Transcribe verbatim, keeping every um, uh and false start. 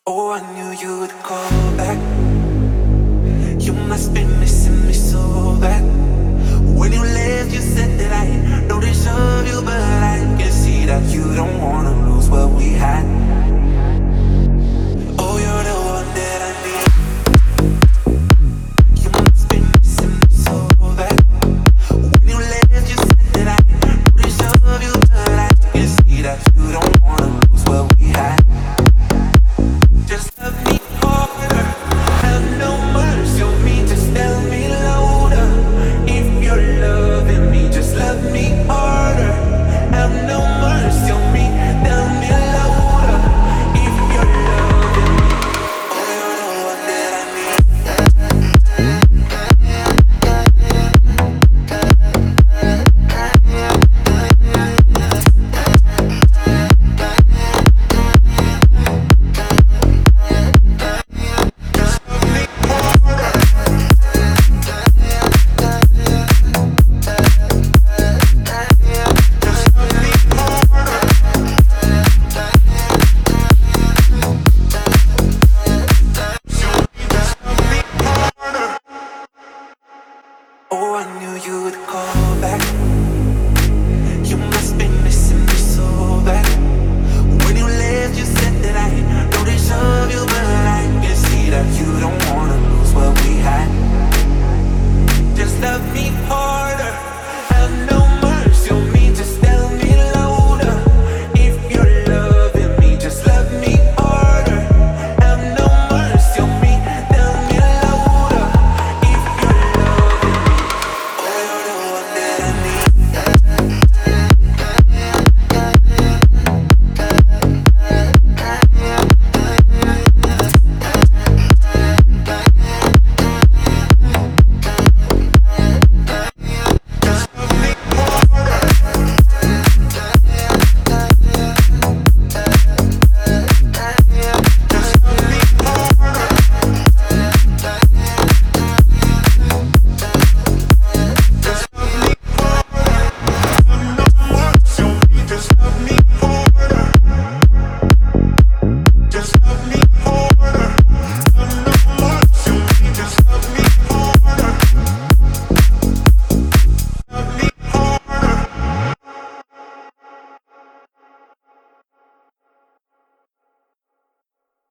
Oh, I knew you'd call back. You must be missing me so bad. When you left, you said that I don't deserve you, but I can see that you don't want